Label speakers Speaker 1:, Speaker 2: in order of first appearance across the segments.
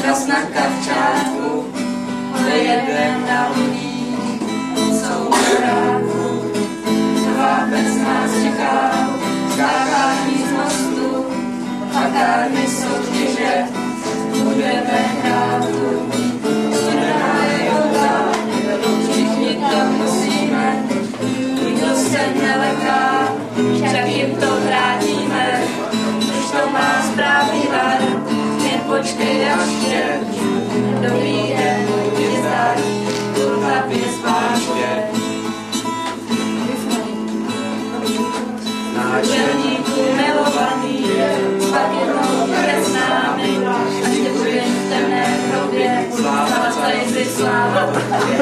Speaker 1: Čas na kavčátku, jedem na lodí, celou ráku. Chlapec nás čeká, skákání z mostu, a kármy soutěže, budeme hrát. Studená je voda, všichni to musíme, nikdo se neleká, však jim to vrátíme. Už to má správný var, jen počkej až je, dobrý den, je zdar, chlapě spáště. Náčelníku milovaný, pak jednou před námi, až tě bude v temné hrobě, sláva tady sláva tobě.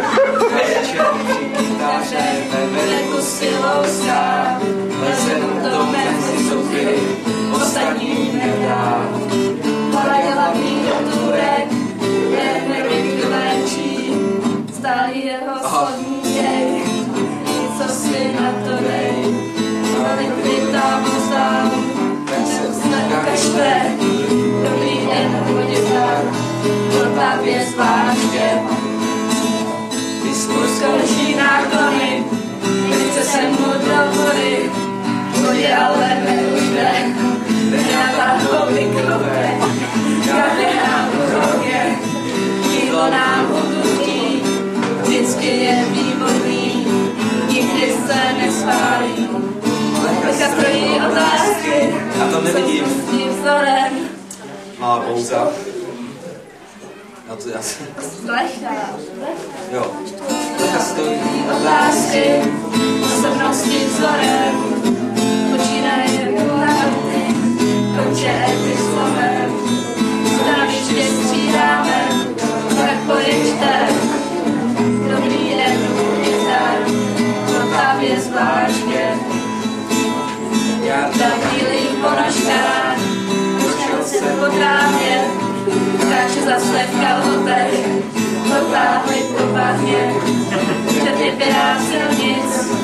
Speaker 1: Vede tu silou stát, lezem to mezi zuby, ostatním nedá. Hleděla míroturek, jen nevěky léčí, stálý jeho slovní děj, co si na to dej. Veliký tam stál, ukažte, dobrý den, chodita, chlapě zvláště. Diskurs končí náklony, nechce se mu do vody, vodě ale neujde, nenatáhou vykrope, žádné nám urově, jídlo nám udutí, vždycky je výborný, nikdy se nespálí. Teďka stojí otázky,
Speaker 2: já tam nevidím.
Speaker 1: S tím vzorem.
Speaker 2: Malá pouza. Já se...
Speaker 1: Zlehčá.
Speaker 2: Jo. Teďka stojí
Speaker 1: otázky, osobnosti vzorem. Počínaje kulárny, konče epistolem. Stanoviště střídáme, tak pojeďte. Dobrý den, gitar, chlapě zvláště. Tak dílí ponožkách, učil se po trávě, skáče zase v kalhotech, potáhli po bahně, před je běhá silnic,